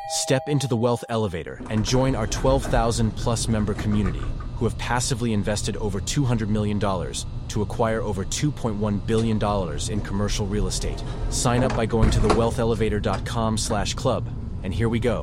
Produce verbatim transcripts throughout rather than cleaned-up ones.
Step into the Wealth Elevator and join our twelve thousand plus member community who have passively invested over two hundred million dollars to acquire over two point one billion dollars in commercial real estate. Sign up by going to the wealth elevator dot com slash club. And here we go.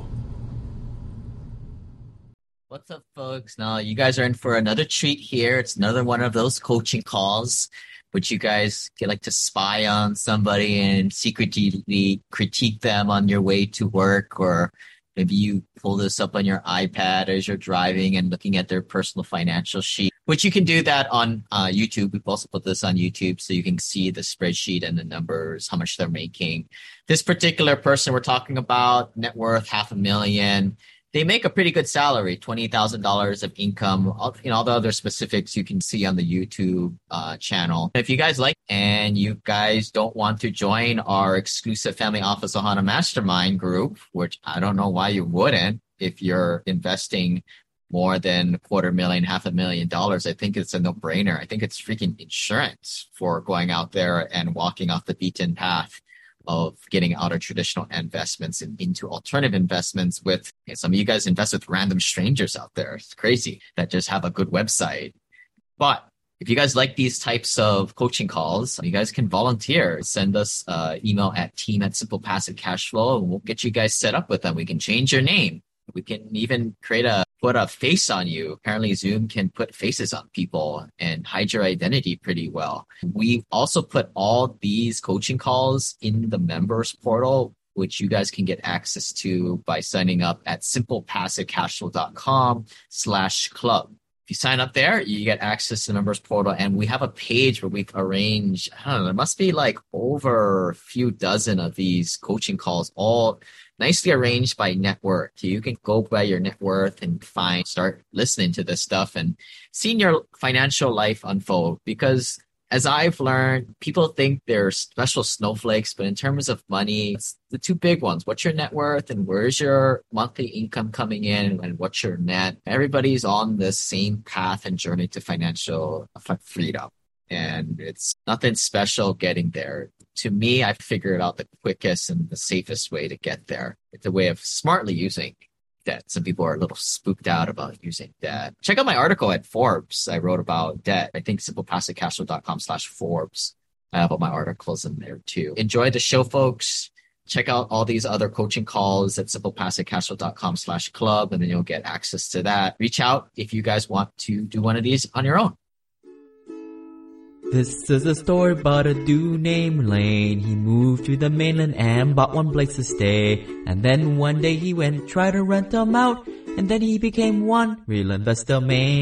What's up, folks? Now, you guys are in for another treat here. It's another one of those coaching calls, which you guys get like to spy on somebody and secretly critique them on your way to work, or maybe you pull this up on your iPad as you're driving and looking at their personal financial sheet, which you can do that on uh, YouTube. We've also put this on YouTube so you can see the spreadsheet and the numbers, how much they're making. This particular person we're talking about, net worth half a million. They make a pretty good salary, twenty thousand dollars of income. All, you know, all the other specifics you can see on the YouTube uh, channel. If you guys like and you guys don't want to join our exclusive Family Office Ohana Mastermind group, which I don't know why you wouldn't if you're investing more than a quarter million, half a million dollars, I think it's a no-brainer. I think it's freaking insurance for going out there and walking off the beaten path of getting out of traditional investments and into alternative investments with you know, some of you guys invest with random strangers out there. It's crazy that just have a good website. But if you guys like these types of coaching calls, you guys can volunteer. Send us uh email at team at Simple Passive Cashflow and we'll get you guys set up with them. We can change your name. We can even create a put a face on you. Apparently Zoom can put faces on people and hide your identity pretty well. We also put all these coaching calls in the members portal, which you guys can get access to by signing up at simple passive cashflow dot com slash club. If you sign up there, you get access to the members portal, and we have a page where we've arranged, I don't know, there must be like over a few dozen of these coaching calls, all nicely arranged by net worth. You can go by your net worth and find, start listening to this stuff and seeing your financial life unfold. Because as I've learned, people think they're special snowflakes, but in terms of money, it's the two big ones. What's your net worth and where's your monthly income coming in and what's your net? Everybody's on the same path and journey to financial freedom. And it's nothing special getting there. To me, I figured out the quickest and the safest way to get there. It's a way of smartly using debt. Some people are a little spooked out about using debt. Check out my article at Forbes. I wrote about debt. I think simple passive cashflow dot com slash Forbes. I have all my articles in there too. Enjoy the show, folks. Check out all these other coaching calls at simple passive cashflow dot com slash club, and then you'll get access to that. Reach out if you guys want to do one of these on your own. This is a story about a dude named Lane. He moved to the mainland and bought one place to stay. And then one day he went, tried to rent them out. And then he became one real investor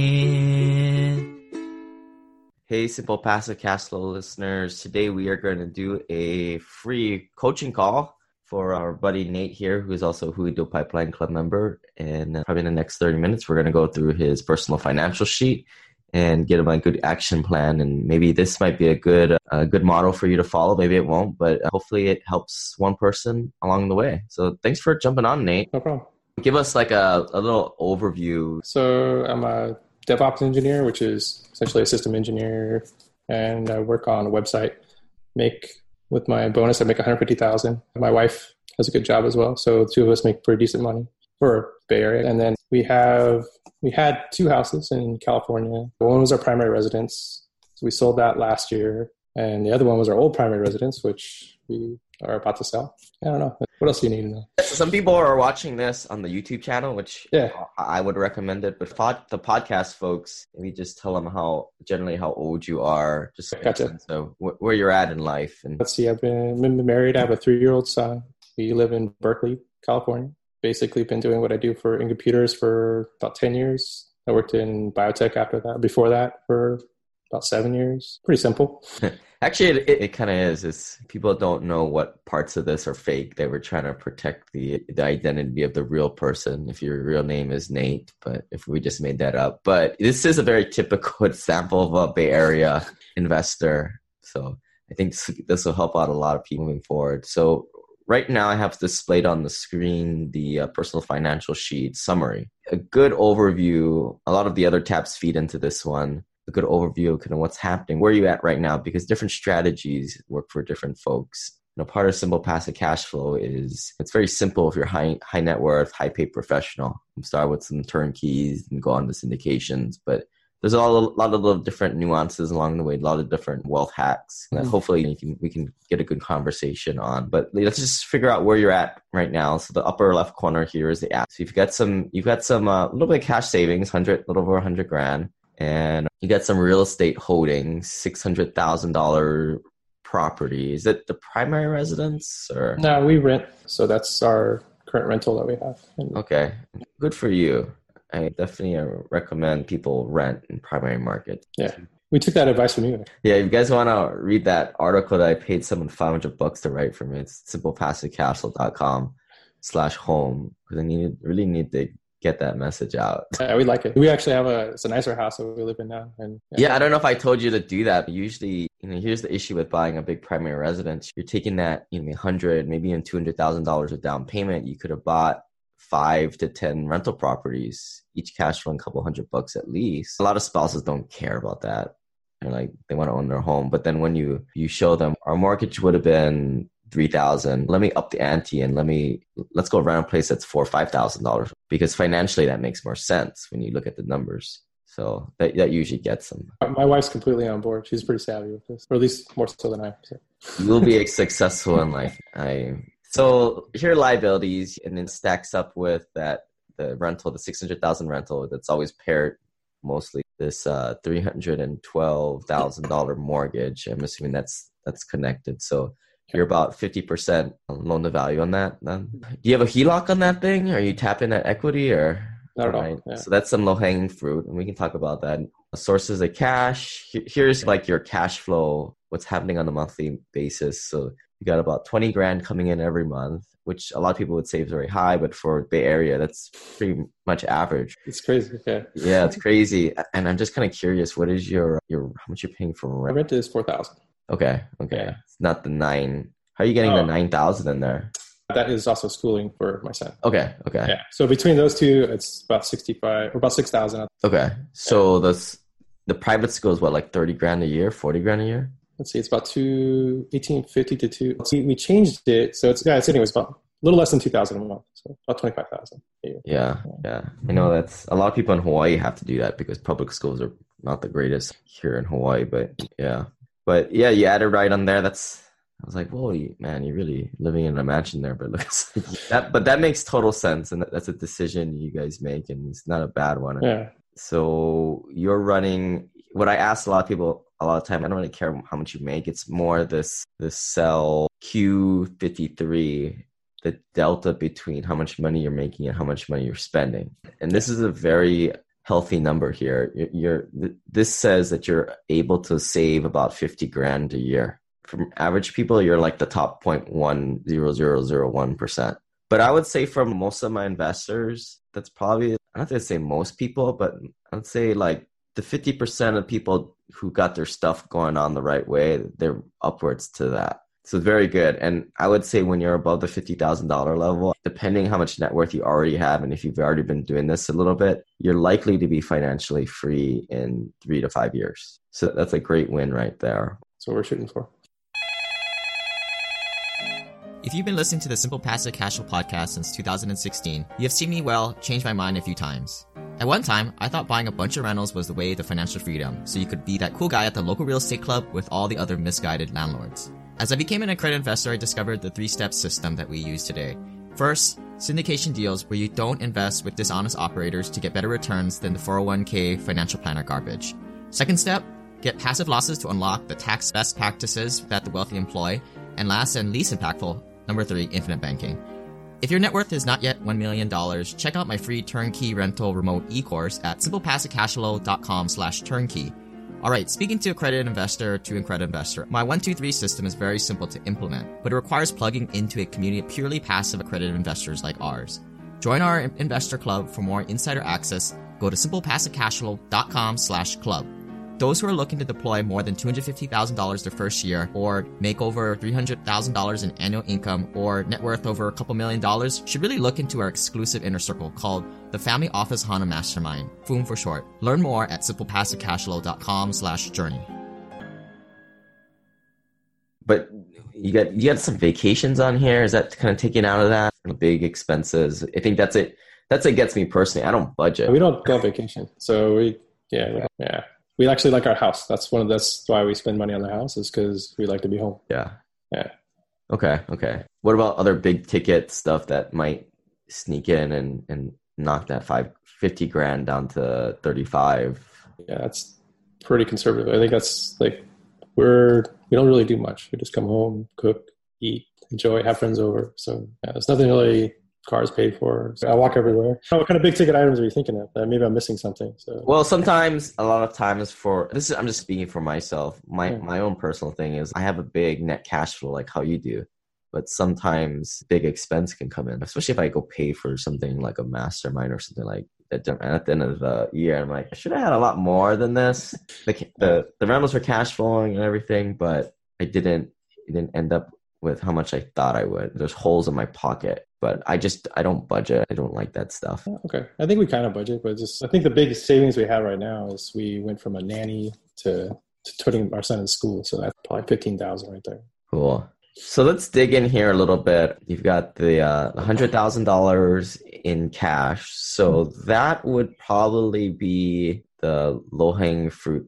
man. Hey, Simple Passive Cashflow listeners. Today we are going to do a free coaching call for our buddy Nate here, who is also a Huido Pipeline Club member. And uh, probably in the next thirty minutes, we're going to go through his personal financial sheet and get him a good action plan. And maybe this might be a good a good model for you to follow. Maybe it won't, but hopefully it helps one person along the way. So thanks for jumping on, Nate. No problem. Give us like a, a little overview. So I'm a DevOps engineer, which is essentially a system engineer, and I work on a website. Make with my bonus, I make one hundred fifty thousand dollars. My wife has a good job as well, so the two of us make pretty decent money for Bay Area. And then we have we had two houses in California. One was our primary residence, so we sold that last year, and the other one was our old primary residence, which we are about to sell. I don't know. What else do you need to know? Some people are watching this on the YouTube channel, which yeah. I would recommend it. But pod, the podcast folks, maybe just tell them how generally how old you are, just gotcha. So wh- where you're at in life. And let's see. I've been, been married. I have a three-year-old son. We live in Berkeley, California. Basically, been doing what I do for in computers for about ten years. I worked in biotech after that. Before that, for about seven years. Pretty simple. Actually, it, it kind of is. It's, people don't know what parts of this are fake. They were trying to protect the the identity of the real person. If your real name is Nate, but if we just made that up. But this is a very typical example of a Bay Area investor. So I think this, this will help out a lot of people moving forward. So right now I have displayed on the screen the uh, personal financial sheet summary. A good overview. A lot of the other tabs feed into this one. A good overview of kind of what's happening, where are you at right now, because different strategies work for different folks. You know, part of simple passive cash flow is it's very simple if you're high high net worth, high paid professional. You start with some turnkeys and go on to syndications, but there's a lot, a lot of little different nuances along the way, a lot of different wealth hacks that hopefully you can, we can get a good conversation on. But let's just figure out where you're at right now. So the upper left corner here is the app. So you've got some, you've got some, a uh, little bit of cash savings, hundred, little over a hundred grand, and you got some real estate holdings, six hundred thousand dollar property. Is it the primary residence or? No, we rent. So that's our current rental that we have. Okay, good for you. I definitely recommend people rent in primary market. Yeah. We took that advice from you. Yeah. If you guys want to read that article that I paid someone five hundred bucks to write for me, it's simple passive cash flow dot com slash home. Because I need, really need to get that message out. Yeah, we like it. We actually have a, it's a nicer house that we live in now. And yeah. yeah, I don't know if I told you to do that. But usually, you know, here's the issue with buying a big primary residence. You're taking that, you know, one hundred, maybe even two hundred thousand dollars of down payment. You could have bought five to ten rental properties, each cash flowing a couple hundred bucks at least. A lot of spouses don't care about that. They're like, they want to own their home. But then when you, you show them our mortgage would have been three thousand, let me up the ante and let me, let's go rent a place that's four or five thousand dollars, because financially that makes more sense when you look at the numbers. So that, that usually gets them. My wife's completely on board. She's pretty savvy with this, or at least more so than I am. So. You'll be successful in life. I So here are liabilities, and it stacks up with that the rental, the six hundred thousand rental that's always paired mostly this uh, three hundred twelve thousand dollars mortgage. I'm assuming that's that's connected. So you're about fifty percent loan to value on that. Then. Do you have a H E L O C on that thing? Are you tapping that equity or? Not at all. Right? Yeah. So that's some low hanging fruit, and we can talk about that. Sources of cash. Here's like your cash flow, what's happening on a monthly basis. So you got about twenty grand coming in every month, which a lot of people would say is very high, but for Bay Area, that's pretty much average. It's crazy. Yeah. Yeah, it's crazy. And I'm just kind of curious, what is your, your, how much you're paying for rent? My rent is four thousand. Okay. Okay. Yeah. It's not the nine. How are you getting oh. the nine thousand in there? That is also schooling for my son. Okay. Okay. Yeah. So between those two, it's about sixty-five or about six thousand. Okay. So yeah. the, the private school is what, like thirty grand a year, forty grand a year? Let's see, it's about two, eighteen fifty to two. See, we changed it. So it's, yeah, it's anyways about a little less than two thousand a month. So about twenty-five thousand a year. Yeah. Yeah. I know that's a lot of people in Hawaii have to do that because public schools are not the greatest here in Hawaii, but yeah. But yeah, you added right on there. That's, I was like, whoa, man, you're really living in a mansion there. But looks that, but that makes total sense. And that's a decision you guys make, and it's not a bad one. Yeah. So you're running, what I ask a lot of people a lot of time, I don't really care how much you make. It's more this, this cell Q fifty-three, the delta between how much money you're making and how much money you're spending. And this is a very healthy number here. You're, you're this says that you're able to save about fifty grand a year. From average people, you're like the top zero point one zero zero zero one percent. But I would say from most of my investors, that's probably, I'm not going to say most people, but I'd say like the fifty percent of people who got their stuff going on the right way, they're upwards to that. So very good. And I would say when you're above the fifty thousand dollars level, depending how much net worth you already have, and if you've already been doing this a little bit, you're likely to be financially free in three to five years. So that's a great win right there. That's what we're shooting for. If you've been listening to the Simple Passive Cash Flow podcast since two thousand sixteen, you have seen me, well, change my mind a few times. At one time, I thought buying a bunch of rentals was the way to financial freedom, so you could be that cool guy at the local real estate club with all the other misguided landlords. As I became an accredited investor, I discovered the three-step system that we use today. First, syndication deals where you don't invest with dishonest operators to get better returns than the four oh one k financial planner garbage. Second step, get passive losses to unlock the tax best practices that the wealthy employ. And last and least impactful, number three, infinite banking. If your net worth is not yet one million dollars, check out my free turnkey rental remote e-course at simple passive cash flow dot com slash turnkey. Alright, speaking to accredited investor to accredited investor, my one two three system is very simple to implement, but it requires plugging into a community of purely passive accredited investors like ours. Join our investor club for more insider access. Go to simple passive cash flow dot com slash club. Those who are looking to deploy more than two hundred fifty thousand dollars their first year, or make over three hundred thousand dollars in annual income, or net worth over a couple million dollars, should really look into our exclusive inner circle called the Family Office Hana Mastermind, F O O M for short. Learn more at simple passive cash flow dot com slash journey. But you got you got some vacations on here. Is that kind of taken out of that? Big expenses. I think that's it. That's what gets me personally. I don't budget. We don't go on vacation, so we yeah we, yeah we actually like our house. That's one of that's why we spend money on the house is because we like to be home. Yeah. Yeah. Okay. Okay. What about other big ticket stuff that might sneak in and and knock that five fifty grand down to thirty-five? Yeah, that's pretty conservative. I think that's like we're we don't really do much. We just come home, cook, eat, enjoy, have friends over. So yeah, there's nothing really cars paid for. So I walk everywhere. What kind of big ticket items are you thinking of? Uh, maybe I'm missing something. So well, sometimes a lot of times for this is I'm just speaking for myself. My yeah. my own personal thing is I have a big net cash flow like how you do. But sometimes big expense can come in, especially if I go pay for something like a mastermind or something like that. At the end of the year, I'm like, I should have had a lot more than this. The the, the rentals were cash flowing and everything, but I didn't. It didn't end up with how much I thought I would. There's holes in my pocket, but I just I don't budget. I don't like that stuff. Okay, I think we kind of budget, but just I think the big savings we have right now is we went from a nanny to, to putting our son in school, so that's probably fifteen thousand right there. Cool. So let's dig in here a little bit. You've got the uh, one hundred thousand dollars in cash. So that would probably be the low-hanging fruit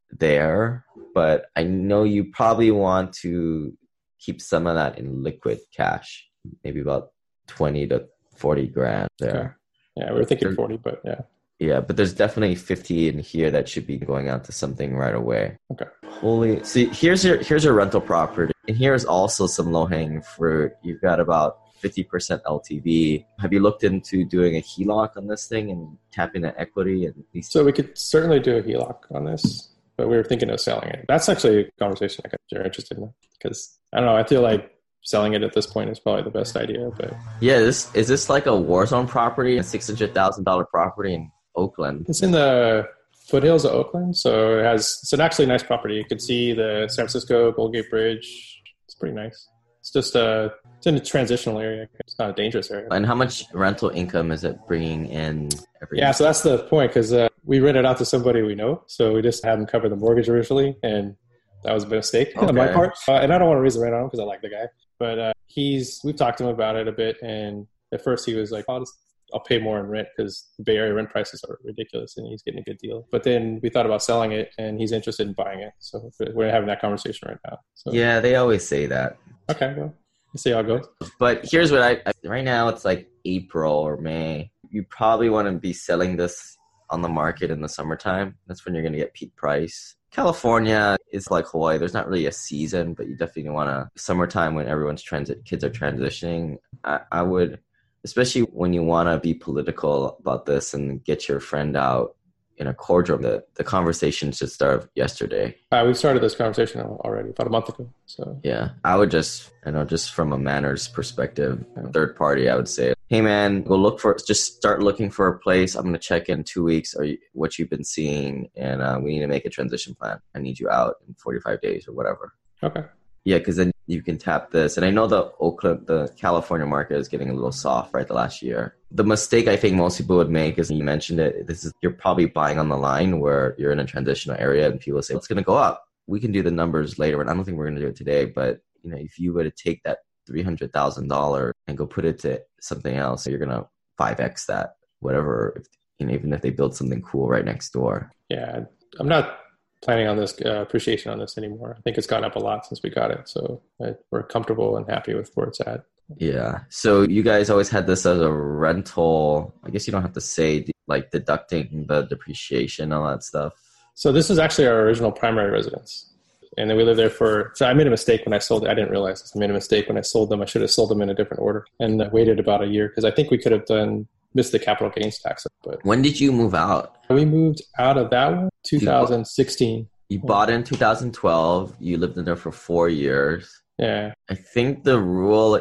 there. But I know you probably want to keep some of that in liquid cash, maybe about twenty to forty grand there. Okay. Yeah, we were thinking forty, but yeah. Yeah, but there's definitely fifty in here that should be going out to something right away. Okay. Holy, see, here's your here's your rental property, and here's also some low hanging fruit. You've got about fifty percent L T V. Have you looked into doing a H E L O C on this thing and tapping that equity? And these- so we could certainly do a H E L O C on this, but we were thinking of selling it. That's actually a conversation I think you're interested in because I don't know. I feel like selling it at this point is probably the best idea. But yeah, this is this like a war zone property, a six hundred thousand dollar property in Oakland. It's in the foothills of Oakland, so it has it's an actually nice property. You can see the San Francisco Golden Gate Bridge. It's pretty nice. It's just a it's in a transitional area. It's not a dangerous area. And how much rental income is it bringing in every Yeah, year? so that's the point because uh, we rented out to somebody we know, so we just had them cover the mortgage originally, and that was a mistake Okay. on my part. Uh, and I don't want to raise the rent on him because I like the guy, but uh, he's we've talked to him about it a bit, and at first he was like, "I'll just I'll pay more in rent because the Bay Area rent prices are ridiculous and he's getting a good deal." But then we thought about selling it and he's interested in buying it. So we're having that conversation right now. So, Yeah, they always say that. okay, well, let's see how it goes. But here's what I, I right now it's like April or May. You probably want to be selling this on the market in the summertime. That's when you're going to get peak price. California is like Hawaii. There's not really a season, but you definitely want to summertime when everyone's transit kids are transitioning. I, I would, especially when you want to be political about this and get your friend out in a cordial. The, the conversation should start yesterday. Uh, we started this conversation already about a month ago. So Yeah, I would just, I know, just from a manners perspective, third party, I would say, hey man, go look for, just start looking for a place. I'm going to check in two weeks or what you've been seeing, and uh, we need to make a transition plan. I need you out in forty-five days or whatever. okay. Yeah, because then you can tap this. And I know the Oakland, the California market is getting a little soft, right, the last year. The mistake I think most people would make is, you mentioned it, this is, you're probably buying on the line where you're in a transitional area and people say, it's going to go up. We can do the numbers later, and I don't think we're going to do it today. But, you know, if you were to take that three hundred thousand dollars and go put it to something else, you're going to five X that, whatever, if, you know, even if they build something cool right next door. Yeah, I'm not planning on this uh, appreciation on this anymore. I think it's gone up a lot since we got it. So uh, we're comfortable and happy with where it's at. Yeah. So you guys always had this as a rental. I guess you don't have to say, like, deducting the depreciation, all that stuff. So this is actually our original primary residence. And then we lived there for, so I made a mistake when I sold it. I didn't realize this. I made a mistake when I sold them. I should have sold them in a different order and I waited about a year because I think we could have done, missed the capital gains tax. But When did you move out? we moved out of that one, two thousand sixteen. You bought in two thousand twelve. You lived in there for four years. Yeah. I think the rule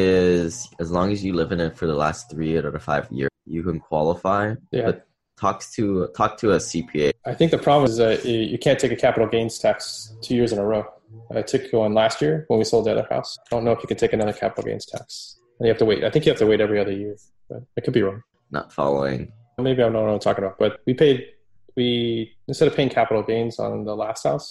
is as long as you live in it for the last three out of the five years, you can qualify. Yeah. But talk to talk to a C P A. I think the problem is that you you can't take a capital gains tax two years in a row. I took one last year when we sold the other house. I don't know if you can take another capital gains tax. And you have to wait. I think you have to wait every other year, but I could be wrong. Not following. Maybe I don't know what I'm talking about, but we paid, we, instead of paying capital gains on the last house,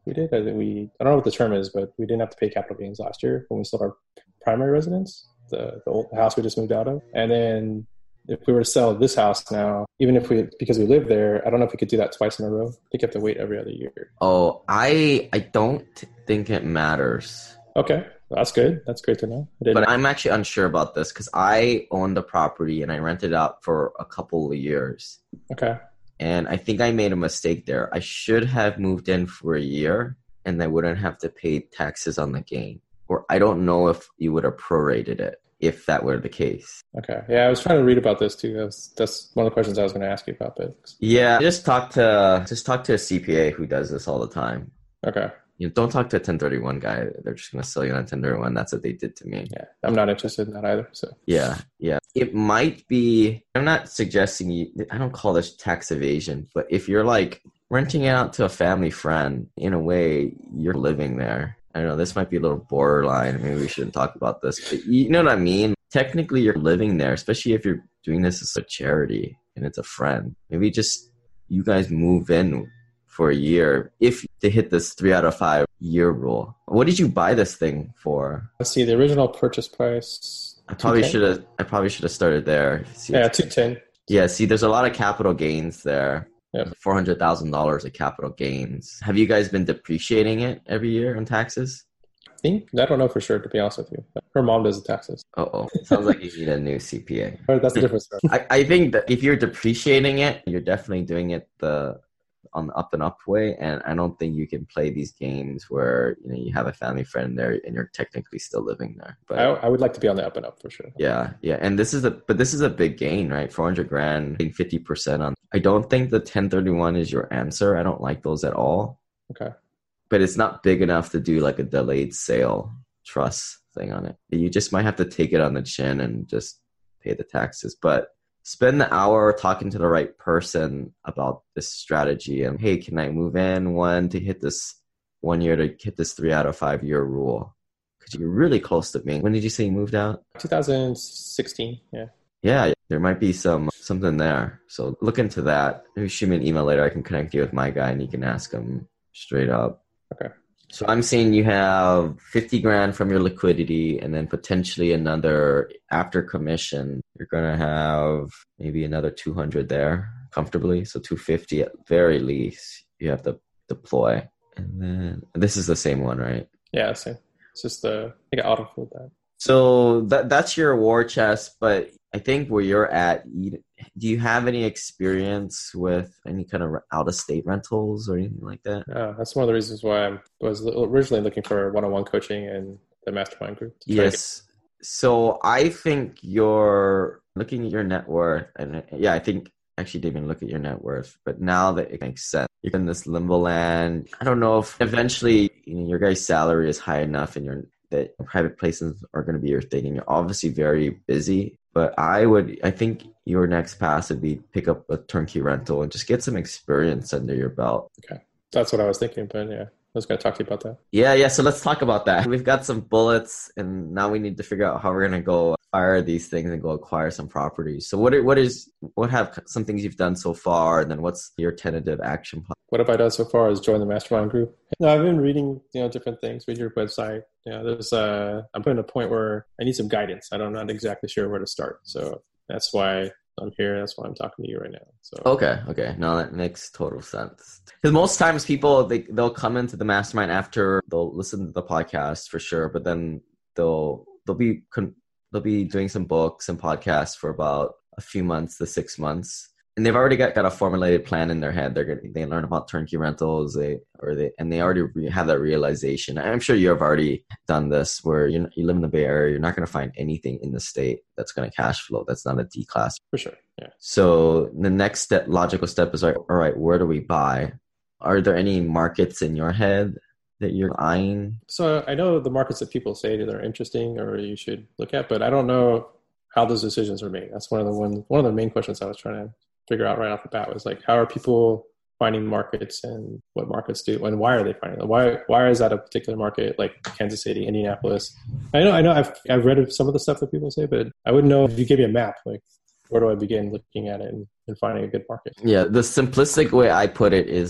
we did. I, think we, I don't know what the term is, but we didn't have to pay capital gains last year when we sold our primary residence, the, the old house we just moved out of. And then if we were to sell this house now, even if we, because we live there, I don't know if we could do that twice in a row. I think you have to wait every other year. Oh, I I don't think it matters. Okay. That's good. That's great to know. But I'm actually unsure about this because I owned the property and I rented it out for a couple of years. Okay. And I think I made a mistake there. I should have moved in for a year and I wouldn't have to pay taxes on the gain. Or I don't know if you would have prorated it if that were the case. Okay. Yeah, I was trying to read about this too. That's, that's one of the questions I was going to ask you about. But yeah, just talk to just talk to a C P A who does this all the time. Okay. You know, don't talk to a ten thirty-one guy. They're just going to sell you on a ten thirty-one. That's what they did to me. Yeah, I'm not interested in that either. So yeah, yeah. It might be, I'm not suggesting you, I don't call this tax evasion, but if you're like renting it out to a family friend, in a way, you're living there. I don't know, this might be a little borderline. Maybe we shouldn't talk about this, but you know what I mean? Technically, you're living there, especially if you're doing this as a charity and it's a friend. Maybe just you guys move in for a year if they hit this three out of five year rule. What did you buy this thing for? Let's see, the original purchase price. I probably should have. I probably should have started there. See, yeah, two ten. Yeah, see, there's a lot of capital gains there. Yeah, four hundred thousand dollars of capital gains. Have you guys been depreciating it every year on taxes? I think I don't know for sure, to be honest with you. Her mom does the taxes. Uh oh, sounds like you need a new C P A. That's the difference. I, I think that if you're depreciating it, you're definitely doing it the on the up and up way, and I don't think you can play these games where you know you have a family friend there and you're technically still living there. But I, I would like to be on the up and up for sure. Yeah, yeah, and this is a but this is a big gain, right? Four hundred grand, fifty percent on. I don't think the ten thirty-one is your answer. I don't like those at all. Okay, but it's not big enough to do like a delayed sale trust thing on it. You just might have to take it on the chin and just pay the taxes, but. Spend the hour talking to the right person about this strategy and, hey, can I move in one to hit this one year to hit this three out of five year rule? Because you're really close to me. When did you say you moved out? twenty sixteen, yeah. Yeah, there might be some something there. So look into that. Maybe shoot me an email later. I can connect you with my guy and you can ask him straight up. Okay. So I'm saying you have fifty grand from your liquidity and then potentially another after commission. You're going to have maybe another two hundred there comfortably. So two hundred fifty at very least you have to deploy. And then this is the same one, right? Yeah, same. It's just the, I got auto-filled that. So that that's your war chest, but I think where you're at, you, do you have any experience with any kind of out-of-state rentals or anything like that? Uh, that's one of the reasons why I was originally looking for one-on-one coaching and the mastermind group. Yes. Get- so I think you're looking at your net worth, and yeah, I think actually didn't even look at your net worth, but now that it makes sense, you're in this limbo land. I don't know if eventually you know, your guy's salary is high enough and you're that private places are going to be your thing, and you're obviously very busy. But I would, I think your next pass would be pick up a turnkey rental and just get some experience under your belt. Okay. That's what I was thinking, but yeah, I was going to talk to you about that. Yeah, yeah. So let's talk about that. We've got some bullets, and now we need to figure out how we're going to go fire these things and go acquire some properties. So what, are, what is, what have some things you've done so far, and then what's your tentative action plan? What have I done so far is join the mastermind group. No, I've been reading, you know, different things, read your website. You know, there's, uh, I'm putting a point where I need some guidance. I don't, I'm not exactly sure where to start. So that's why I'm here. That's why I'm talking to you right now. So okay, okay. No, that makes total sense. Because most times people, they, they'll come into the mastermind after they'll listen to the podcast for sure, but then they'll, they'll be, they'll be doing some books and podcasts for about a few months to six months. And they've already got, got a formulated plan in their head. They're going they learn about turnkey rentals, they or they and they already re- have that realization. I'm sure you have already done this, where you you live in the Bay Area. You're not going to find anything in the state that's going to cash flow. That's not a D class for sure. Yeah. So the next step, logical step, is like, all right, where do we buy? Are there any markets in your head that you're eyeing? So I know the markets that people say that are interesting or you should look at, but I don't know how those decisions are made. That's one of the one one of the main questions I was trying to figure out right off the bat was like, how are people finding markets and what markets do and why are they finding them? Why why is that a particular market like Kansas City, Indianapolis? I know I know I've I've read some of the stuff that people say, but I wouldn't know if you gave me a map, like where do I begin looking at it and, and finding a good market? Yeah, the simplistic way I put it is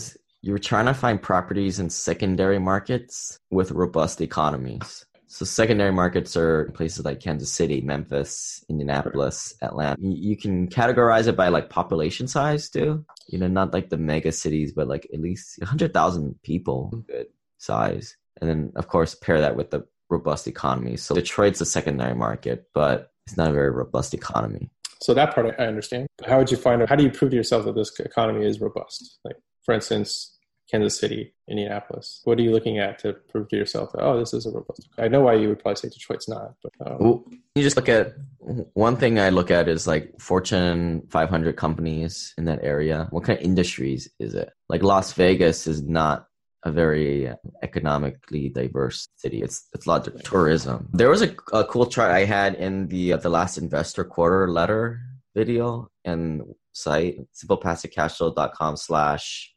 you're trying to find properties in secondary markets with robust economies. So secondary markets are places like Kansas City, Memphis, Indianapolis, Atlanta. You can categorize it by like population size too. You know, not like the mega cities, but like at least one hundred thousand people, good size. And then of course, pair that with the robust economy. So Detroit's a secondary market, but it's not a very robust economy. So that part I understand. How would you find out? How do you prove to yourself that this economy is robust? Like, for instance, Kansas City, Indianapolis. What are you looking at to prove to yourself that, oh, this is a robust? I know why you would probably say Detroit's not. But um... well, you just look at, one thing I look at is like Fortune five hundred companies in that area. What kind of industries is it? Like Las Vegas is not a very economically diverse city. It's it's a lot of tourism. There was a, a cool chart I had in the uh, the last investor quarter letter video and site, simplepassivecashflow.com slash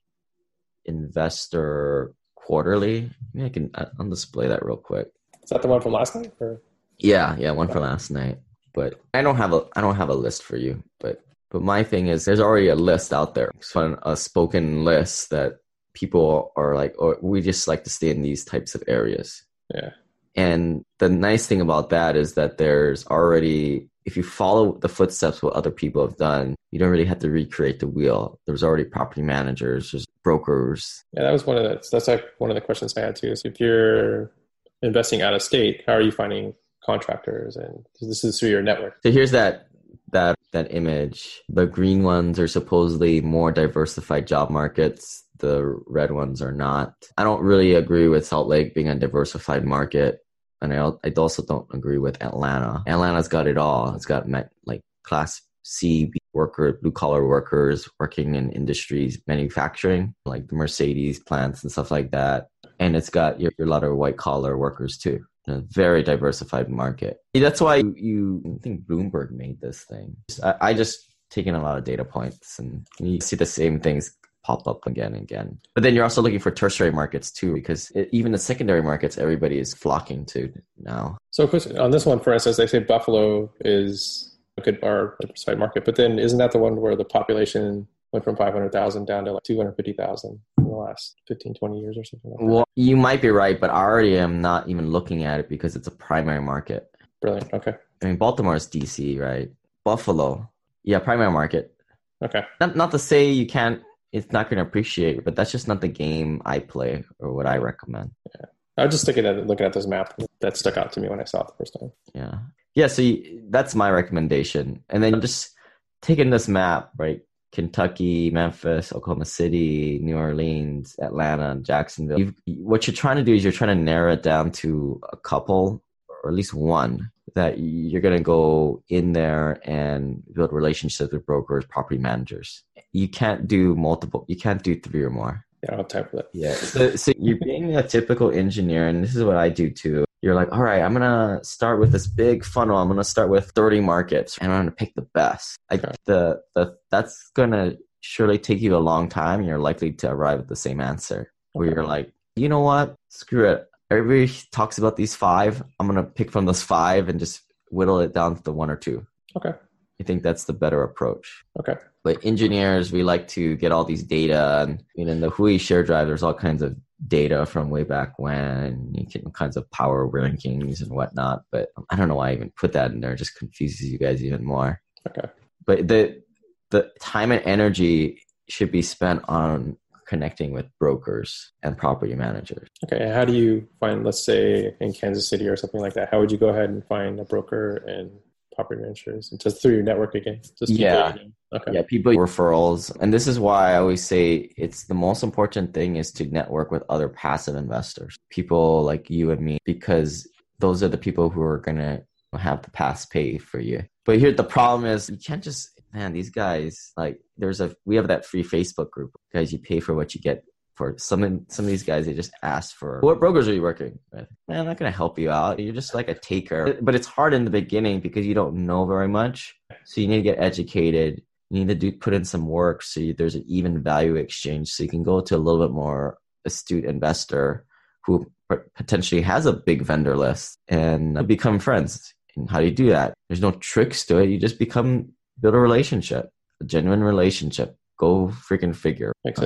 investor quarterly. Maybe I can I'll display that real quick. Is that the one from last night? Or? Yeah, yeah, one from last night. But I don't have a I don't have a list for you. But but my thing is, there's already a list out there. It's fun, a spoken list that people are like, oh, we just like to stay in these types of areas. Yeah. And the nice thing about that is that there's already, if you follow the footsteps what other people have done, you don't really have to recreate the wheel. There's already property managers, there's brokers. Yeah, that was one of the, that's like one of the questions I had too. Is if you're investing out of state, how are you finding contractors? And this is through your network. So here's that that that image. The green ones are supposedly more diversified job markets. The red ones are not. I don't really agree with Salt Lake being a diversified market. And I, I also don't agree with Atlanta. Atlanta's got it all. It's got like class C worker, blue collar workers working in industries, manufacturing, like the Mercedes plants and stuff like that. And it's got your, your a lot of white collar workers too. A very diversified market. That's why you, you I think Bloomberg made this thing. I, I just taken a lot of data points and you see the same things pop up again and again. But then you're also looking for tertiary markets too, because it, even the secondary markets, everybody is flocking to now. So on this one, for instance, they say Buffalo is a good or diversified market, but then isn't that the one where the population went from five hundred thousand down to like two hundred fifty thousand in the last fifteen, twenty years or something like that? Well, you might be right, but I already am not even looking at it because it's a primary market. Brilliant. Okay. I mean, Baltimore is D C, right? Buffalo, yeah, primary market. Okay. Not, not to say you can't, it's not going to appreciate, but that's just not the game I play or what I recommend. Yeah. I was just thinking at looking at this map that stuck out to me when I saw it the first time. Yeah. Yeah. So you, that's my recommendation. And then just taking this map, right? Kentucky, Memphis, Oklahoma City, New Orleans, Atlanta, Jacksonville. You've, what you're trying to do is you're trying to narrow it down to a couple or at least one that you're going to go in there and build relationships with brokers, property managers. You can't do multiple, you can't do three or more. Yeah, I don't have time for that. Yeah. So, so you're being a typical engineer, and this is what I do too. You're like, all right, I'm going to start with this big funnel. I'm going to start with thirty markets and I'm going to pick the best. I, Okay. the, the, that's going to surely take you a long time. And you're likely to arrive at the same answer where Okay. you're like, you know what? Screw it. Everybody talks about these five. I'm going to pick from those five and just whittle it down to the one or two. Okay. I think that's the better approach. Okay. But engineers, we like to get all these data, and you know, in the Hui share drive, there's all kinds of data from way back when, you get all kinds of power rankings and whatnot. But I don't know why I even put that in there. It just confuses you guys even more. Okay. But the the time and energy should be spent on connecting with brokers and property managers. Okay. And how do you find, let's say in Kansas City or something like that, how would you go ahead and find a broker and property managers? And just through your network again? Just Yeah. again? Okay. Yeah, people referrals. And this is why I always say it's the most important thing is to network with other passive investors, people like you and me, because those are the people who are going to have the pass pay for you. But here, the problem is you can't just, man, these guys, like there's a, we have that free Facebook group, guys, you pay for what you get. For some, some of these guys, they just ask for, what brokers are you working with? Man, I'm not going to help you out. You're just like a taker. But it's hard in the beginning because you don't know very much. So you need to get educated. You need to do put in some work so you, there's an even value exchange. So you can go to a little bit more astute investor who potentially has a big vendor list and become friends. And how do you do that? There's no tricks to it. You just become, build a relationship, a genuine relationship. Go freaking figure. Makes sense.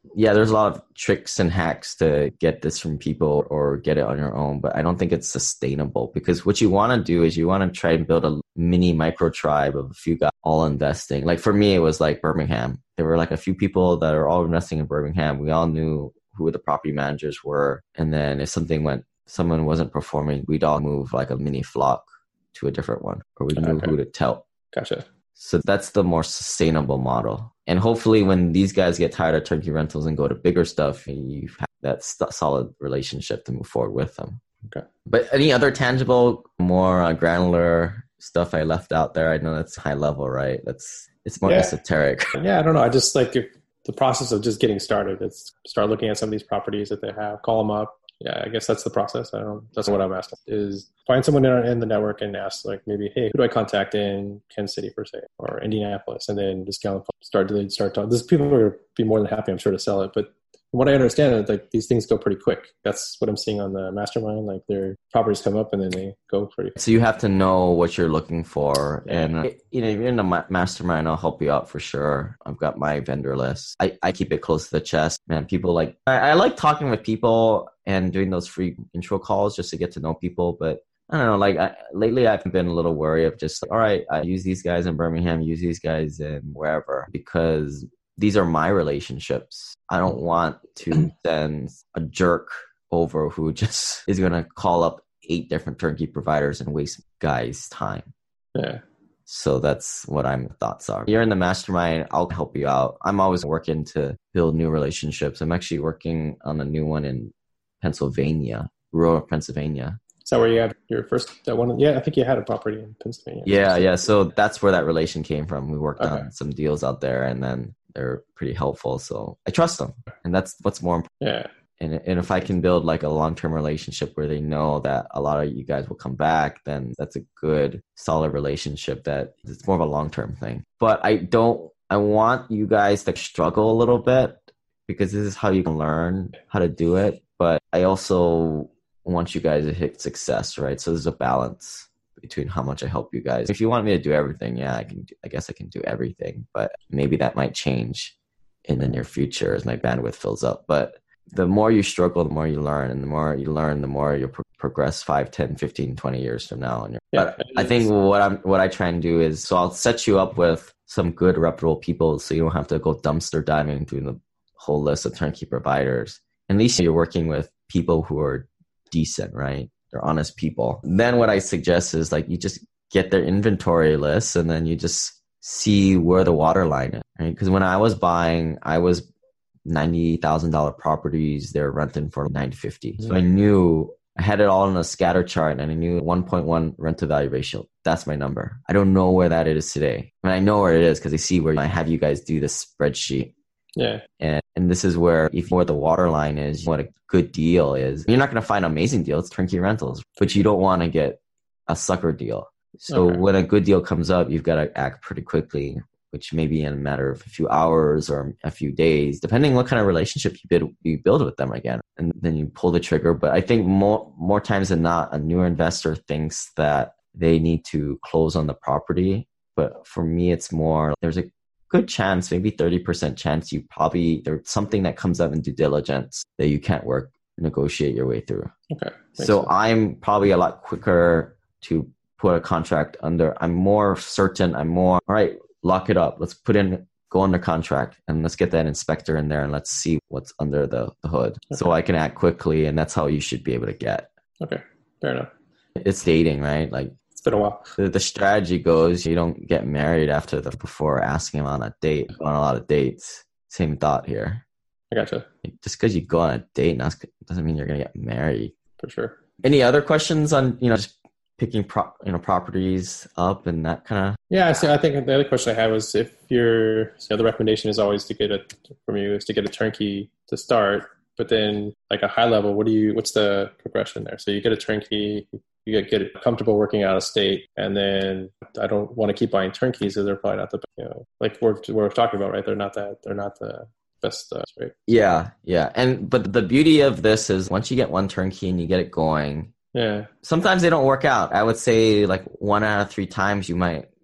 Yeah, there's a lot of tricks and hacks to get this from people or get it on your own, but I don't think it's sustainable because what you want to do is you want to try and build a mini micro tribe of a few guys all investing. Like for me, it was like Birmingham. There were like a few people that are all investing in Birmingham. We all knew who the property managers were. And then if something went, someone wasn't performing, we'd all move like a mini flock to a different one, or we knew Okay. who to tell. Gotcha. So that's the more sustainable model. And hopefully when these guys get tired of turnkey rentals and go to bigger stuff, you have that st- solid relationship to move forward with them. Okay. But any other tangible, more uh, granular stuff I left out there? I know that's high level, right? That's It's more Yeah. esoteric. Yeah, I don't know. I just like if the process of just getting started. It's start looking at some of these properties that they have, call them up. Yeah, I guess that's the process. I don't. That's what I'm asking. Is find someone in, in the network and ask like maybe, hey, who do I contact in Kansas City per se or Indianapolis, and then just kind of start to start talking. This people are be more than happy, I'm sure, to sell it. But from what I understand is like these things go pretty quick. That's what I'm seeing on the mastermind. Like their properties come up and then they go pretty. So you have to know what you're looking for. And, uh, you know, if you're in the ma- mastermind, I'll help you out for sure. I've got my vendor list. I, I keep it close to the chest. Man, people like, I, I like talking with people and doing those free intro calls just to get to know people. But I don't know, like I, lately I've been a little wary of just, like, all right, I use these guys in Birmingham, use these guys in wherever, because these are my relationships. I don't want to send a jerk over who just is going to call up eight different turnkey providers and waste guys' time. Yeah. So that's what my thoughts are. You're in the mastermind, I'll help you out. I'm always working to build new relationships. I'm actually working on a new one in Pennsylvania, rural Pennsylvania. Is that where you had your first that one? Yeah, I think you had a property in Pennsylvania. Yeah, yeah. So that's where that relation came from. We worked Okay. on some deals out there, and then they're pretty helpful. So I trust them, and that's what's more important. Yeah. And and if I can build like a long-term relationship where they know that a lot of you guys will come back, then that's a good, solid relationship that it's more of a long-term thing. But I don't, I want you guys to struggle a little bit because this is how you can learn how to do it. But I also want you guys to hit success, right? So there's a balance between how much I help you guys. If you want me to do everything, yeah, I can. Do, I guess I can do everything, but maybe that might change in the near future as my bandwidth fills up. But the more you struggle, the more you learn, and the more you learn, the more you pro- progress five, ten, fifteen, twenty years from now. And Yeah, but I think what I'm, what I try and do is, so I'll set you up with some good reputable people so you don't have to go dumpster diving through the whole list of turnkey providers. At least you're working with people who are decent, right? They're honest people. Then what I suggest is like you just get their inventory lists and then you just see where the water line is, right? Because when I was buying, I was ninety thousand dollars properties, they're renting for nine fifty. So I knew I had it all on a scatter chart and I knew one point one rent to value ratio. That's my number. I don't know where that is today. I mean, I know where it is because I see where I have you guys do this spreadsheet. Yeah. And, and this is where, if where the water line is, what a good deal is. You're not going to find amazing deals, turnkey rentals, but you don't want to get a sucker deal. So Okay. when a good deal comes up, you've got to act pretty quickly, which may be in a matter of a few hours or a few days, depending what kind of relationship you build, you build with them again. And then you pull the trigger. But I think more, more times than not, a newer investor thinks that they need to close on the property. But for me, it's more, there's a good chance, maybe thirty percent chance you probably, there's something that comes up in due diligence that you can't work, negotiate your way through. Okay. Makes So sense. I'm probably a lot quicker to put a contract under. I'm more certain. I'm more, all right, lock it up. Let's put in, go under contract and let's get that inspector in there and let's see what's under the, the hood. So I can act quickly, and that's how you should be able to get. Okay. Fair enough. It's dating, right? Like It's been a while. the, the strategy goes, you don't get married after the, before asking them on a date, go on a lot of dates. Same thought here. I gotcha. Just because you go on a date and ask, doesn't mean you're going to get married. For sure. Any other questions on, you know, just picking pro, you know, properties up and that kind of? Yeah. So I think the other question I had was if you're, so the recommendation is always to get a, from you is to get a turnkey to start, but then like a high level, what do you, what's the progression there? So you get a turnkey, you get, get comfortable working out of state, and then I don't want to keep buying turnkeys because they're probably not the, you know, like we're, we're talking about, right? They're not that, they're not the best, uh, right? Yeah, yeah. And but the beauty of this is once you get one turnkey and you get it going, Yeah. sometimes they don't work out. I would say like one out of three times you might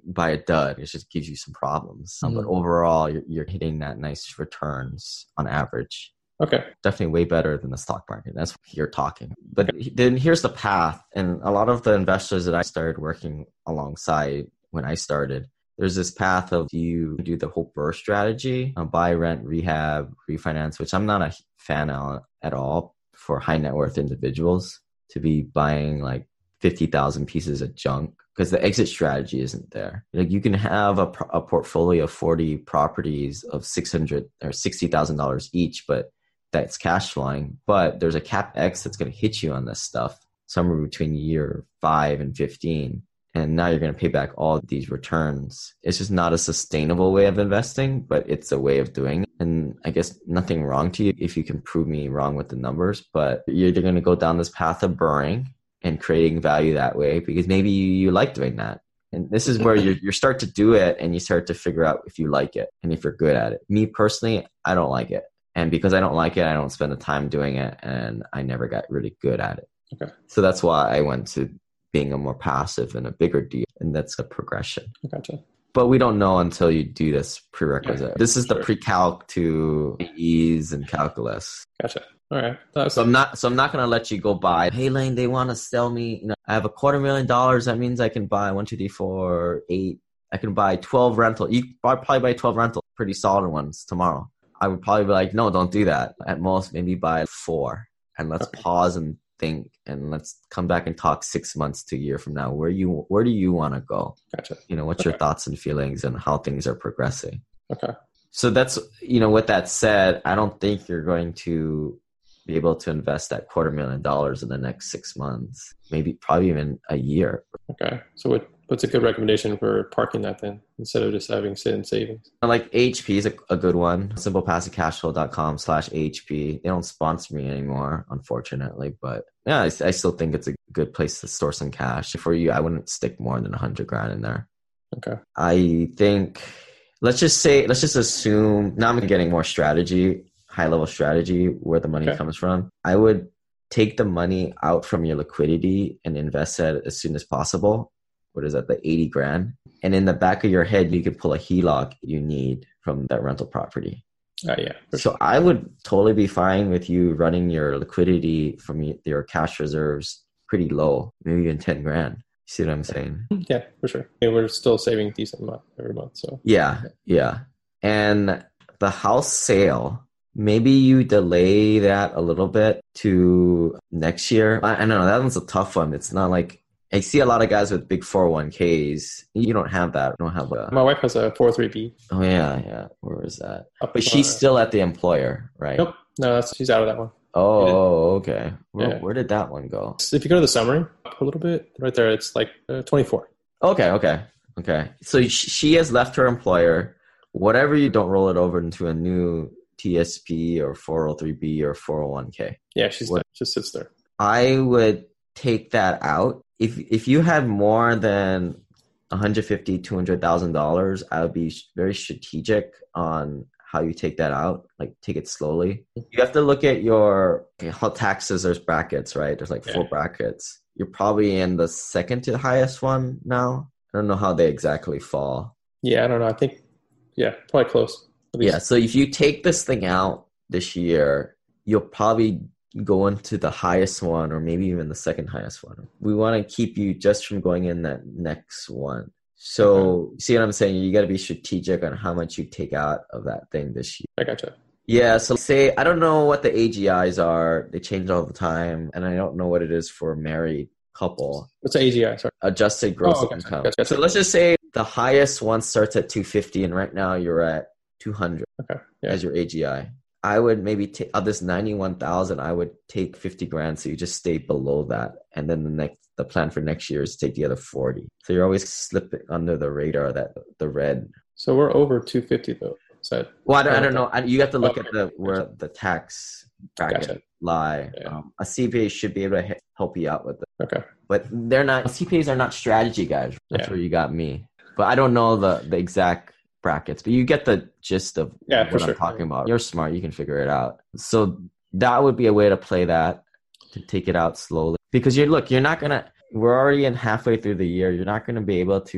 buy a dud. It just gives you some problems. Um, Mm. but overall, you're, you're hitting that nice returns on average. Okay. Definitely way better than the stock market. That's what you're talking. But then here's the path. And a lot of the investors that I started working alongside when I started, there's this path of you do the whole burst strategy, uh, buy, rent, rehab, refinance, which I'm not a fan of at all for high net worth individuals to be buying like fifty thousand pieces of junk because the exit strategy isn't there. Like you can have a, a portfolio of forty properties of six hundred or sixty thousand dollars each, but that's cash flowing. But there's a CapEx that's going to hit you on this stuff somewhere between year five and fifteen. And now you're going to pay back all these returns. It's just not a sustainable way of investing, but it's a way of doing it. And I guess nothing wrong to you if you can prove me wrong with the numbers, but you're either going to go down this path of burring and creating value that way because maybe you, you like doing that. And this is where you you start to do it and you start to figure out if you like it and if you're good at it. Me personally, I don't like it. And because I don't like it, I don't spend the time doing it. And I never got really good at it. Okay. So that's why I went to being a more passive and a bigger deal. And that's a progression. Gotcha. But we don't know until you do this prerequisite. Yeah, this is sure. the pre-calc to ease and calculus. Gotcha. All right. That's, So I'm not so I'm not gonna let you go buy, hey Lane, they wanna sell me, you know, I have a quarter million dollars. That means I can buy one, two, three, four, eight. I can buy twelve rental. You probably buy twelve rental, pretty solid ones tomorrow. I would probably be like, no, don't do that. At most, maybe buy four. And let's Okay. pause and think and let's come back and talk six months to a year from now. Where you where do you want to go? gotcha. You know, what's your Okay. thoughts and feelings and how things are progressing? Okay. So that's, you know, with that said, I don't think you're going to be able to invest that quarter million dollars in the next six months, maybe probably even a year. Okay. So what what's a good recommendation for parking that then instead of just having sit in savings? Like A H P is a, a good one. simple passive cash flow dot com slash A H P. They don't sponsor me anymore, unfortunately. But yeah, I, I still think it's a good place to store some cash. For you, I wouldn't stick more than a hundred grand in there. Okay. I think, let's just say, let's just assume, now I'm getting more strategy, high level strategy, where the money Okay. comes from. I would take the money out from your liquidity and invest it as soon as possible. What is that, the eighty grand? And in the back of your head, you could pull a H E L O C you need from that rental property. Uh, yeah. For So sure. I would totally be fine with you running your liquidity from y- your cash reserves pretty low, maybe even ten grand. You see what I'm saying? Yeah, for sure. Yeah, we're still saving a decent amount every month. So Yeah, yeah. And the house sale, maybe you delay that a little bit to next year. I, I don't know. That one's a tough one. It's not like, I see a lot of guys with big four oh one k's. You don't have that. You don't have a, my wife has a four oh three B. oh yeah, yeah. Where is that? Up, But she's uh, still at the employer, right? Nope. No, that's, she's out of that one. Oh, okay. Where, Yeah. where did that one go? So if you go to the summary up a little bit, right there, it's like uh, twenty-four. Okay, okay, okay. So sh- she has left her employer. Whatever you don't roll it over into a new T S P or four oh three B or four oh one k. Yeah, she's What- done. Just sits there. I would take that out. If if you had more than one hundred fifty thousand dollars, two hundred thousand dollars, I would be sh- very strategic on how you take that out. Like take it slowly. You have to look at your okay, how taxes. There's brackets, right? There's like four Yeah. brackets. You're probably in the second to the highest one now. I don't know how they exactly fall. Yeah, I don't know. I think, yeah, probably close. At least. Yeah. So if you take this thing out this year, you'll probably go into the highest one or maybe even the second highest one. We want to keep you just from going in that next one. So see what I'm saying? You got to be strategic on how much you take out of that thing this year. I gotcha. Yeah. So say, I don't know what the A G Is are. They change all the time. And I don't know what it is for a married couple. What's the A G I? Sorry. Adjusted gross Oh, okay. income. Gotcha, gotcha. So let's just say the highest one starts at two fifty and right now you're at two hundred Okay. Yeah. as your A G I. I would maybe take of this ninety-one thousand, I would take fifty grand. So you just stay below that. And then the next, the plan for next year is to take the other forty. So you're always slipping under the radar, that the red. So we're over two fifty though. Is that Well, I don't, I don't know. I, you have to look Okay. at the where the tax bracket Gotcha. lie. Yeah. Um, a C P A should be able to he- help you out with it. okay? But they're not, C P As are not strategy guys. That's Yeah. where you got me. But I don't know the, the exact brackets, but you get the gist of Yeah, what for I'm sure. talking about. You're smart. You can figure it out. So that would be a way to play that, to take it out slowly. Because you're, look, you're not going to, we're already in halfway through the year. You're not going to be able to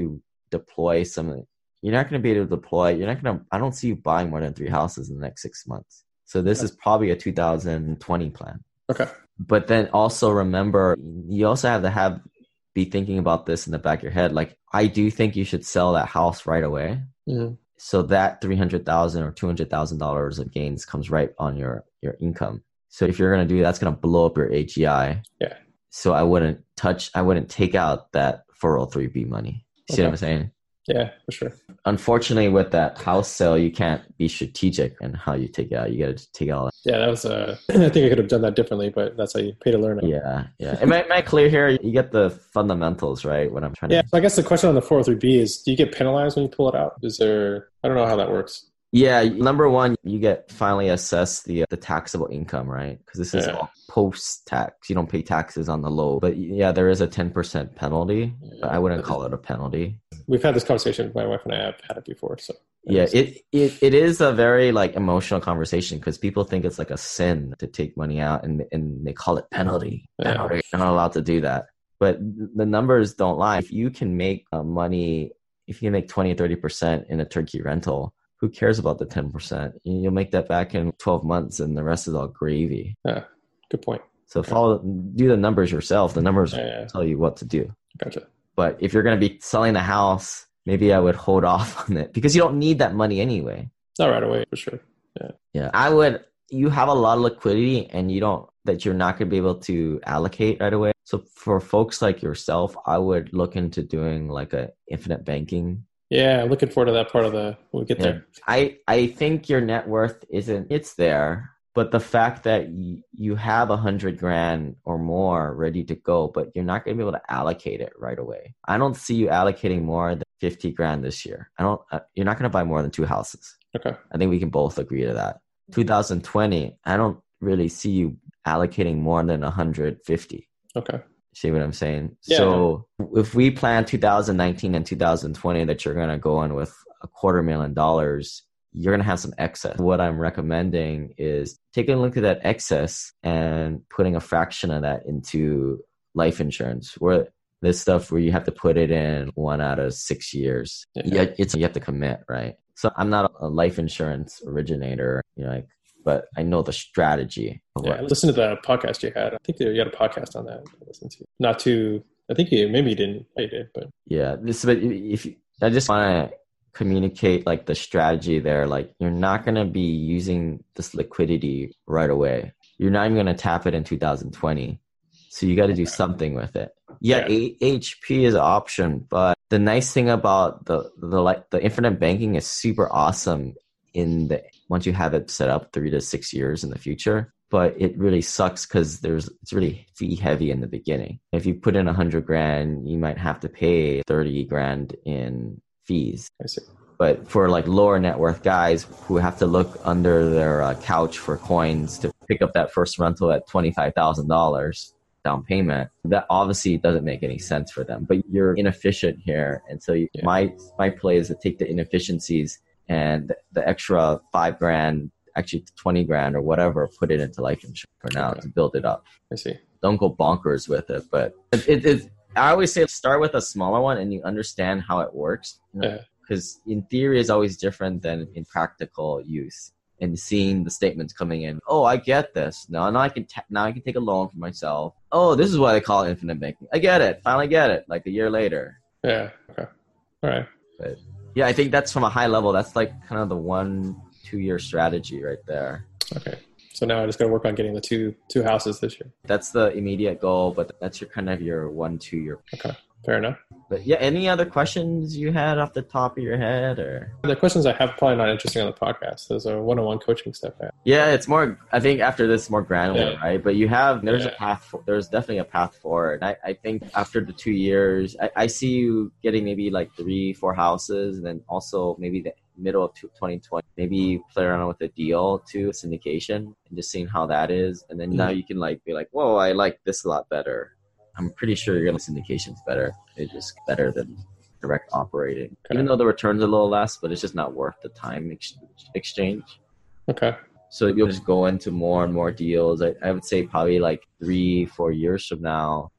deploy some, you're not going to be able to deploy. You're not going to, I don't see you buying more than three houses in the next six months. So this is probably a two thousand twenty plan. Okay. But then also remember, you also have to have, be thinking about this in the back of your head. Like, I do think you should sell that house right away. Mm-hmm. So that three hundred thousand dollars or two hundred thousand dollars of gains comes right on your, your income. So if you're going to do that's going to blow up your A G I. Yeah. So I wouldn't touch, I wouldn't take out that four oh three B money. You see Okay. what I'm saying? Yeah, for sure. Unfortunately, with that house sale, you can't be strategic in how you take it out. You got to take out. Yeah, that was, uh, I think I could have done that differently, but that's how you pay to learn it. Yeah, yeah. Am I, am I clear here? You get the fundamentals, right? What I'm trying Yeah, to. so I guess the question on the four oh three B is, do you get penalized when you pull it out? Is there, I don't know how that works. Yeah, number one, you get finally assess the the taxable income, right? Because this is Yeah. all post tax. You don't pay taxes on the low, but yeah, there is a ten percent penalty. But I wouldn't call it a penalty. We've had this conversation. My wife and I have had it before. So Yeah, it, it it is a very like emotional conversation because people think it's like a sin to take money out and and they call it penalty. Yeah. Penalty. You're not allowed to do that. But the numbers don't lie. If you can make uh, money, if you can make twenty or thirty percent in a turkey rental, who cares about the ten percent? You'll make that back in twelve months and the rest is all gravy. Yeah, good point. So follow, do the numbers yourself. The numbers Yeah, yeah. will tell you what to do. Gotcha. But if you're going to be selling the house, maybe I would hold off on it because you don't need that money anyway. Not right away, for sure. Yeah. Yeah, I would. You have a lot of liquidity and you don't, that you're not going to be able to allocate right away. So for folks like yourself, I would look into doing like a infinite banking. Yeah, I'm looking forward to that part of the, when we get Yeah. there. I, I think your net worth isn't, it's there, but the fact that y- you have a hundred grand or more ready to go, but you're not going to be able to allocate it right away. I don't see you allocating more than fifty grand this year. I don't, uh, you're not going to buy more than two houses. Okay. I think we can both agree to that. two thousand twenty, I don't really see you allocating more than one hundred fifty. Okay. See what I'm saying? Yeah, so if we plan two thousand nineteen and two thousand twenty that you're going to go on with a quarter million dollars, you're going to have some excess. What I'm recommending is taking a look at that excess and putting a fraction of that into life insurance, where this stuff where you have to put it in one out of six years. Yeah. Yeah, it's, you have to commit, right? So I'm not a life insurance originator, you know, like, but I know the strategy. Of Yeah, what, I listened to the podcast you had. I think you had a podcast on that. I listened to. Not too, I think you, maybe you didn't. You did, but yeah, this, but if you, I just want to communicate like the strategy there, like you're not going to be using this liquidity right away. You're not even going to tap it in two thousand twenty. So you got to do something with it. Yeah, Yeah. A H P is an option, but the nice thing about the the like the infinite banking is super awesome in the once you have it set up three to six years in the future. But it really sucks because there's it's really fee heavy in the beginning. If you put in a hundred grand, you might have to pay thirty grand in fees. I see. But for like lower net worth guys who have to look under their uh, couch for coins to pick up that first rental at twenty-five thousand dollars down payment, that obviously doesn't make any sense for them. But you're inefficient here. And so you, Yeah. my my play is to take the inefficiencies and the extra five grand, actually twenty grand or whatever, put it into life insurance for now Okay. to build it up. I see. Don't go bonkers with it. But it, it, it, I always say start with a smaller one and you understand how it works. You know? Yeah. Because in theory is always different than in practical use. And seeing the statements coming in, oh, I get this. Now, now I can ta- now I can take a loan for myself. Oh, this is why they call it infinite banking. I get it. Finally get it. Like a year later. Yeah. Okay. All right. But yeah, I think that's from a high level. That's like kind of the one, two year strategy right there. Okay. So now I just got to work on getting the two two houses this year. That's the immediate goal, but that's your kind of your one, two year. Okay. Fair enough. But yeah, any other questions you had off the top of your head or? The questions I have probably not interesting on the podcast. Those are one-on-one coaching stuff. Yeah, it's more, I think after this more granular, Yeah. right? But you have, there's Yeah. a path, for, there's definitely a path forward. I, I think after the two years, I, I see you getting maybe like three, four houses and then also maybe the middle of twenty twenty, maybe play around with a deal too, syndication and just seeing how that is. And then now Mhm. you can like be like, whoa, I like this a lot better. I'm pretty sure you're going to syndication's better. It's just better than direct operating. Okay. Even though the return's a little less, but it's just not worth the time ex- exchange. Okay. So you'll just go into more and more deals. I, I would say probably like three, four years from now,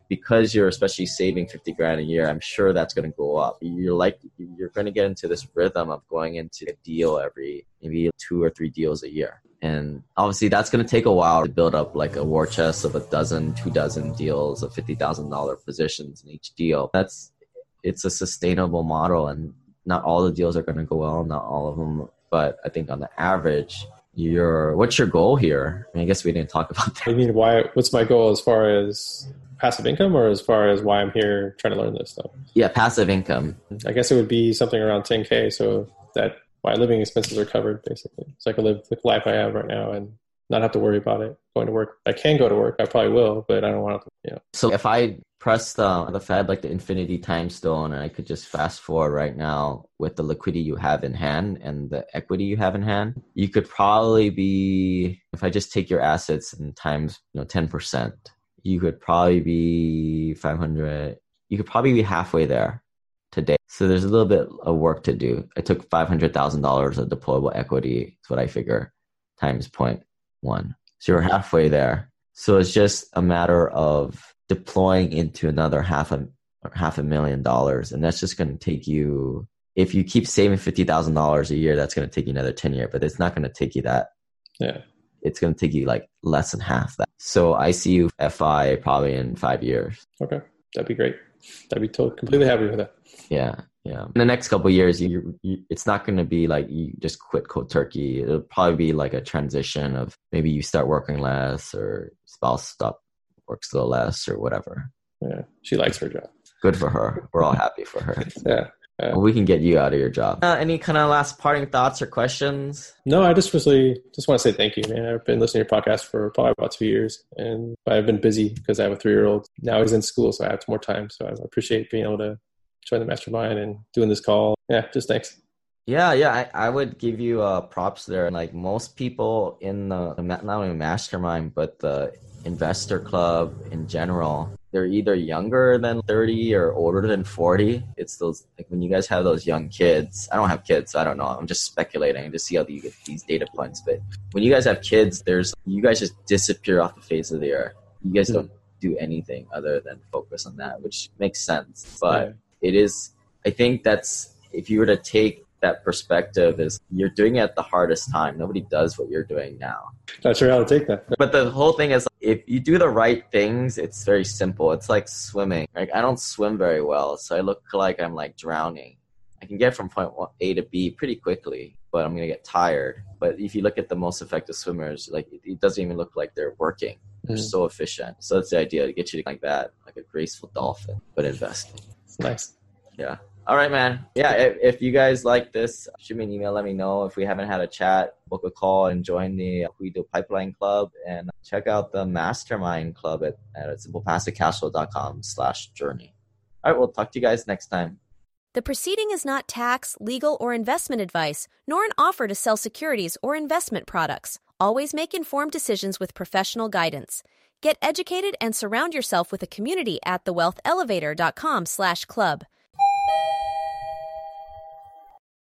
because you're especially saving fifty grand a year, I'm sure that's going to go up. You're like, you're going to get into this rhythm of going into a deal every, maybe two or three deals a year. And obviously that's going to take a while to build up like a war chest of a dozen, two dozen deals of fifty thousand dollars positions in each deal. That's, it's a sustainable model, and not all the deals are going to go well, not all of them. But I think on the average, your, what's your goal here? I mean, I guess we didn't talk about that. I mean, why, what's my goal as far as passive income, or as far as why I'm here trying to learn this stuff? Yeah, passive income. I guess it would be something around ten K. So that my living expenses are covered basically. So I can live the life I have right now and not have to worry about it going to work. I can go to work. I probably will, but I don't want to, you know. So if I press the, the Fed, like the infinity time stone, and I could just fast forward right now with the liquidity you have in hand and the equity you have in hand, you could probably be, if I just take your assets and times, you know, ten percent, you could probably be five hundred, you could probably be halfway there today. So there's a little bit of work to do. I took five hundred thousand dollars of deployable equity, is what I figure, times zero point one. So you're halfway there. So it's just a matter of deploying into another half a half a million dollars. And that's just going to take you, if you keep saving fifty thousand dollars a year, that's going to take you another ten years, but it's not going to take you that. Yeah. It's going to take you like less than half that. So I see you F I probably in five years. Okay. That'd be great. I'd be totally, completely happy with that. Yeah. Yeah. In the next couple of years, you, you it's not going to be like you just quit cold turkey. It'll probably be like a transition of maybe you start working less, or spouse stop works a little less, or whatever. Yeah. She likes her job. Good for her. We're all happy for her. Yeah. Uh, Well, we can get you out of your job. Uh, any kind of last parting thoughts or questions? No, I just really just want to say thank you, man. I've been listening to your podcast for probably about two years, and I've been busy because I have a three-year-old. Now he's in school, so I have more time. So I appreciate being able to join the mastermind and doing this call. Yeah, just thanks. Yeah, yeah, I, I would give you uh, props there. Like most people in the, the not only mastermind, but the investor club in general, they're either younger than thirty or older than forty. It's those, like when you guys have those young kids. I don't have kids, so I don't know. I'm just speculating to see how you get these data points. But when you guys have kids, there's you guys just disappear off the face of the earth. You guys don't do anything other than focus on that, which makes sense. But yeah. It is, I think that's, if you were to take that perspective, is you're doing it at the hardest time. Nobody does what you're doing now. Not sure how to take that. But the whole thing is, if you do the right things, it's very simple. It's like swimming. Like I don't swim very well, so I look like I'm like drowning. I can get from point A to B pretty quickly, but I'm going to get tired. But if you look at the most effective swimmers, like it, it doesn't even look like they're working. They're mm. so efficient. So that's the idea, to get you like that, like a graceful dolphin, but investing. It's nice. Yeah. All right, man. Yeah, if, if you guys like this, shoot me an email. Let me know. If we haven't had a chat, book a call and join the Huido Pipeline Club, and check out the Mastermind Club at, at simplepassivecashflow.com slash journey. All right, we'll talk to you guys next time. The proceeding is not tax, legal, or investment advice, nor an offer to sell securities or investment products. Always make informed decisions with professional guidance. Get educated and surround yourself with a community at thewealthelevator.com slash club.